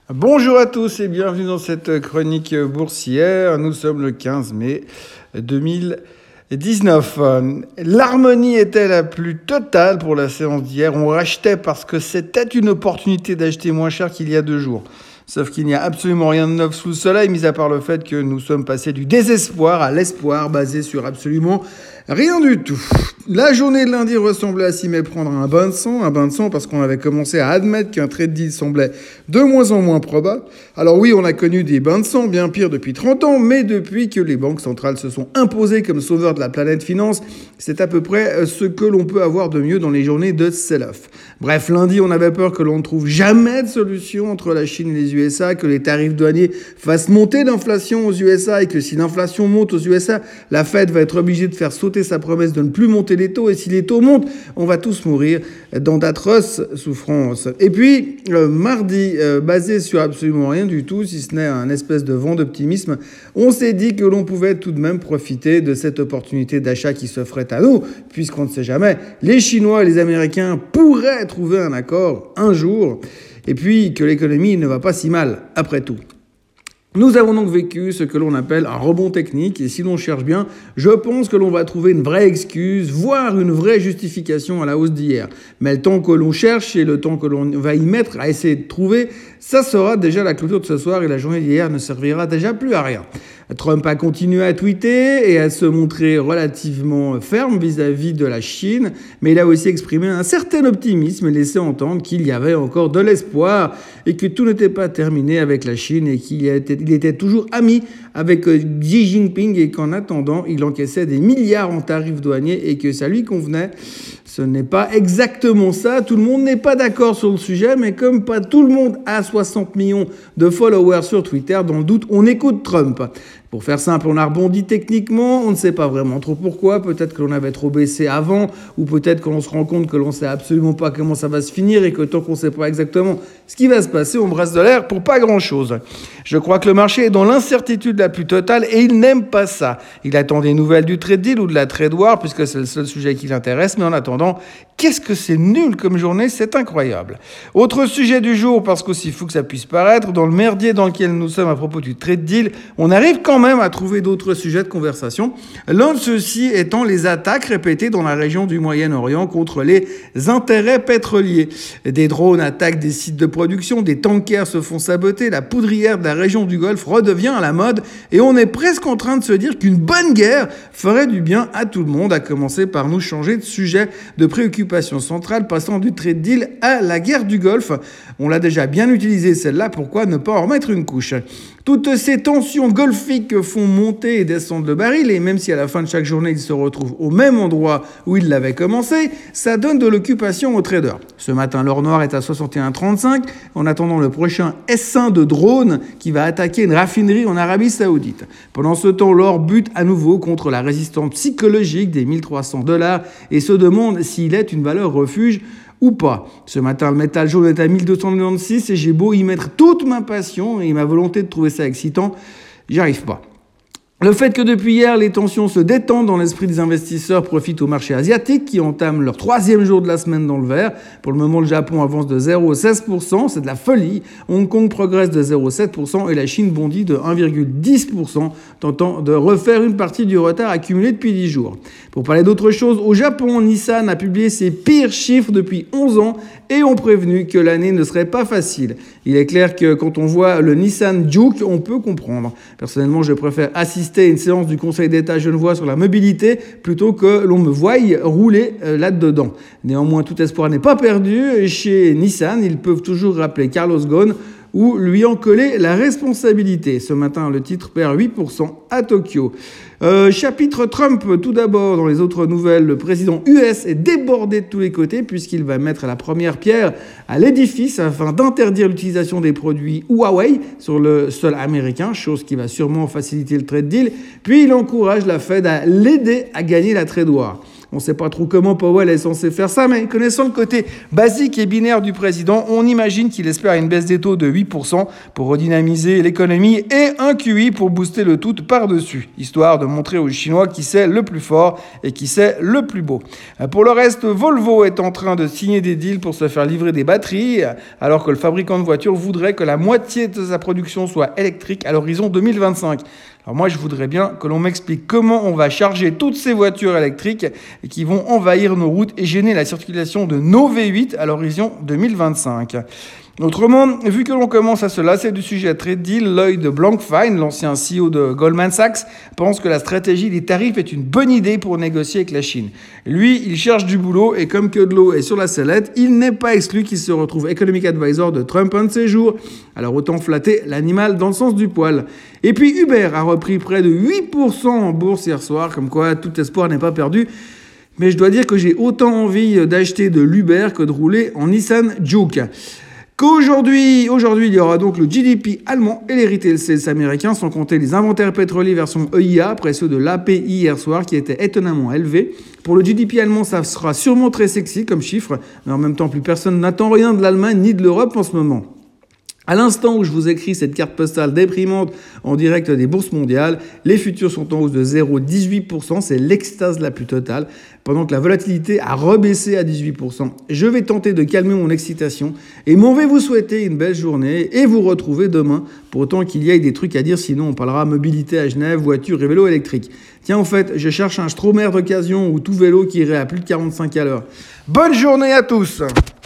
Bonjour à tous et bienvenue dans cette chronique boursière. Nous sommes le 15 mai 2019. L'harmonie était la plus totale pour la séance d'hier. On rachetait parce que c'était une opportunité d'acheter moins cher qu'il y a 2 jours. Sauf qu'il n'y a absolument rien de neuf sous le soleil, mis à part le fait que nous sommes passés du désespoir à l'espoir, basé sur absolument rien du tout. La journée de lundi ressemblait à s'y méprendre à un bain de sang parce qu'on avait commencé à admettre qu'un trade deal semblait de moins en moins probable. Alors oui, on a connu des bains de sang bien pires depuis 30 ans, mais depuis que les banques centrales se sont imposées comme sauveurs de la planète finance, c'est à peu près ce que l'on peut avoir de mieux dans les journées de sell-off. Bref, lundi, on avait peur que l'on ne trouve jamais de solution entre la Chine et les USA, que les tarifs douaniers fassent monter l'inflation aux USA et que si l'inflation monte aux USA, la Fed va être obligée de faire sauter sa promesse de ne plus monter les taux. Et si les taux montent, on va tous mourir dans d'atroces souffrances. Et puis, mardi, basé sur absolument rien du tout, si ce n'est un espèce de vent d'optimisme, on s'est dit que l'on pouvait tout de même profiter de cette opportunité d'achat qui s'offrait à nous, puisqu'on ne sait jamais, les Chinois et les Américains pourraient trouver un accord un jour, et puis que l'économie ne va pas si mal, après tout. Nous avons donc vécu ce que l'on appelle un rebond technique, et si l'on cherche bien, je pense que l'on va trouver une vraie excuse, voire une vraie justification à la hausse d'hier. Mais le temps que l'on cherche et le temps que l'on va y mettre à essayer de trouver, ça sera déjà la clôture de ce soir et la journée d'hier ne servira déjà plus à rien. Trump a continué à tweeter et à se montrer relativement ferme vis-à-vis de la Chine, mais il a aussi exprimé un certain optimisme et laissé entendre qu'il y avait encore de l'espoir et que tout n'était pas terminé avec la Chine et qu'il était toujours ami avec Xi Jinping et qu'en attendant, il encaissait des milliards en tarifs douaniers et que ça lui convenait. Ce n'est pas exactement ça. Tout le monde n'est pas d'accord sur le sujet, mais comme pas tout le monde a 60 millions de followers sur Twitter, dans le doute, on écoute Trump. Pour faire simple, on a rebondi techniquement, on ne sait pas vraiment trop pourquoi, peut-être que l'on avait trop baissé avant, ou peut-être que l'on se rend compte que l'on ne sait absolument pas comment ça va se finir et que tant qu'on ne sait pas exactement ce qui va se passer, on brasse de l'air pour pas grand-chose. Je crois que le marché est dans l'incertitude la plus totale et il n'aime pas ça. Il attend des nouvelles du trade deal ou de la trade war puisque c'est le seul sujet qui l'intéresse, mais en attendant, qu'est-ce que c'est nul comme journée, c'est incroyable. Autre sujet du jour, parce qu'aussi fou que ça puisse paraître, dans le merdier dans lequel nous sommes à propos du trade deal, on arrive quand même à trouver d'autres sujets de conversation. L'un de ceux-ci étant les attaques répétées dans la région du Moyen-Orient contre les intérêts pétroliers. Des drones attaquent des sites de production, des tankers se font saboter, la poudrière de la région du Golfe redevient à la mode et on est presque en train de se dire qu'une bonne guerre ferait du bien à tout le monde, à commencer par nous changer de sujet de préoccupation centrale, passant du trade deal à la guerre du Golfe. On l'a déjà bien utilisée celle-là, pourquoi ne pas en remettre une couche ? Toutes ces tensions golfiques font monter et descendre le baril, et même si à la fin de chaque journée, il se retrouve au même endroit où il l'avait commencé, ça donne de l'occupation aux traders. Ce matin, l'or noir est à 61,35, en attendant le prochain S1 de drone qui va attaquer une raffinerie en Arabie Saoudite. Pendant ce temps, l'or bute à nouveau contre la résistance psychologique des $1 300 et se demande s'il est une valeur refuge ou pas. Ce matin, le métal jaune est à 1296 et j'ai beau y mettre toute ma passion et ma volonté de trouver ça excitant, j'y arrive pas. Le fait que depuis hier, les tensions se détendent dans l'esprit des investisseurs profite au marché asiatique qui entame leur 3e jour de la semaine dans le vert. Pour le moment, le Japon avance de 0,16%, c'est de la folie. Hong Kong progresse de 0,7% et la Chine bondit de 1,10%, tentant de refaire une partie du retard accumulé depuis 10 jours. Pour parler d'autre chose, au Japon, Nissan a publié ses pires chiffres depuis 11 ans et ont prévenu que l'année ne serait pas facile. Il est clair que quand on voit le Nissan Juke, on peut comprendre. Personnellement, je préfère assister à une séance du Conseil d'État genevois sur la mobilité plutôt que l'on me voie rouler là-dedans. Néanmoins, tout espoir n'est pas perdu. Chez Nissan, ils peuvent toujours rappeler Carlos Ghosn ou lui en coller la responsabilité. Ce matin, le titre perd 8% à Tokyo. Chapitre Trump, tout d'abord, dans les autres nouvelles, le président US est débordé de tous les côtés puisqu'il va mettre la première pierre à l'édifice afin d'interdire l'utilisation des produits Huawei sur le sol américain, chose qui va sûrement faciliter le trade deal. Puis il encourage la Fed à l'aider à gagner la trade war. On ne sait pas trop comment Powell est censé faire ça, mais connaissant le côté basique et binaire du président, on imagine qu'il espère une baisse des taux de 8% pour redynamiser l'économie et un QE pour booster le tout par-dessus, histoire de montrer aux Chinois qui c'est le plus fort et qui c'est le plus beau. Pour le reste, Volvo est en train de signer des deals pour se faire livrer des batteries, alors que le fabricant de voitures voudrait que la moitié de sa production soit électrique à l'horizon 2025. Alors moi, je voudrais bien que l'on m'explique comment on va charger toutes ces voitures électriques et qui vont envahir nos routes et gêner la circulation de nos V8 à l'horizon 2025. Autrement, vu que l'on commence à se lasser du sujet très deal, Lloyd Blankfein, l'ancien CEO de Goldman Sachs, pense que la stratégie des tarifs est une bonne idée pour négocier avec la Chine. Lui, il cherche du boulot et comme que de l'eau est sur la sellette, il n'est pas exclu qu'il se retrouve Economic Advisor de Trump un de ces jours. Alors autant flatter l'animal dans le sens du poil. Et puis Uber a repris près de 8% en bourse hier soir, comme quoi tout espoir n'est pas perdu. Mais je dois dire que j'ai autant envie d'acheter de l'Uber que de rouler en Nissan Juke. Qu'aujourd'hui, il y aura donc le GDP allemand et les retail sales américains, sans compter les inventaires pétroliers version EIA, après ceux de l'API hier soir, qui étaient étonnamment élevés. Pour le GDP allemand, ça sera sûrement très sexy comme chiffre, mais en même temps, plus personne n'attend rien de l'Allemagne ni de l'Europe en ce moment. À l'instant où je vous écris cette carte postale déprimante en direct des bourses mondiales, les futurs sont en hausse de 0,18%, c'est l'extase la plus totale, pendant que la volatilité a rebaissé à 18%. Je vais tenter de calmer mon excitation et m'en vais vous souhaiter une belle journée et vous retrouver demain, pour autant qu'il y ait des trucs à dire, sinon on parlera mobilité à Genève, voiture et vélo électrique. Tiens, en fait, je cherche un Stromer d'occasion ou tout vélo qui irait à plus de 45 à l'heure. Bonne journée à tous!